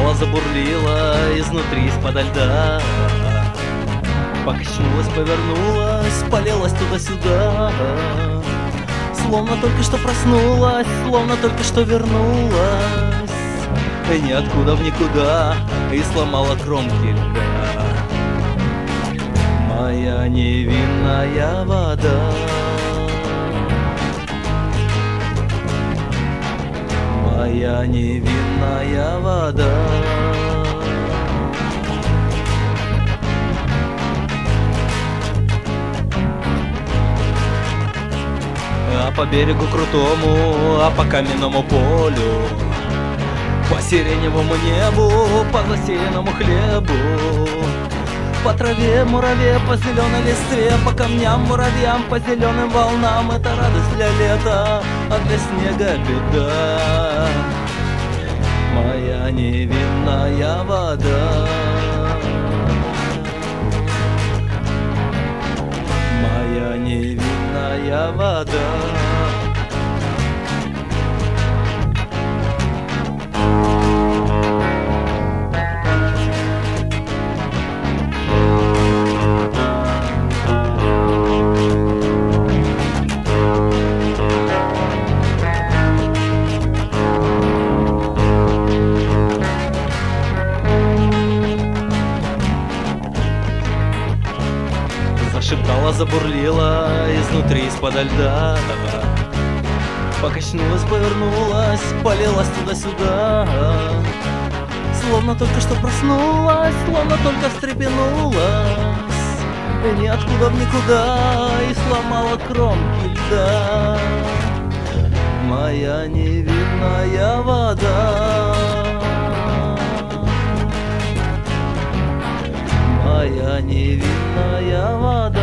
Зашептала, забурлила изнутри, из-подо льда. Покачнулась, повернулась, полилась туда-сюда. Словно только что проснулась, словно только что вернулась. И ниоткуда в никуда, и сломала кромки льда. Моя невинная вода, моя невинная вода. А по берегу крутому, а по каменному полю, по сиреневому небу, по засеянному хлебу, по траве мураве, по зеленой листве, по камням муравьям, по зеленым волнам. Это радость для лета, а для снега беда. Моя невинная вода, моя невинная вода. Зашептала, забурлила изнутри, из-подо льда. Покачнулась, повернулась, полилась туда-сюда. Словно только что проснулась, словно только встрепенулась. И ниоткуда в никуда, и сломала кромки льда. Моя невинная вода, моя невинная вода.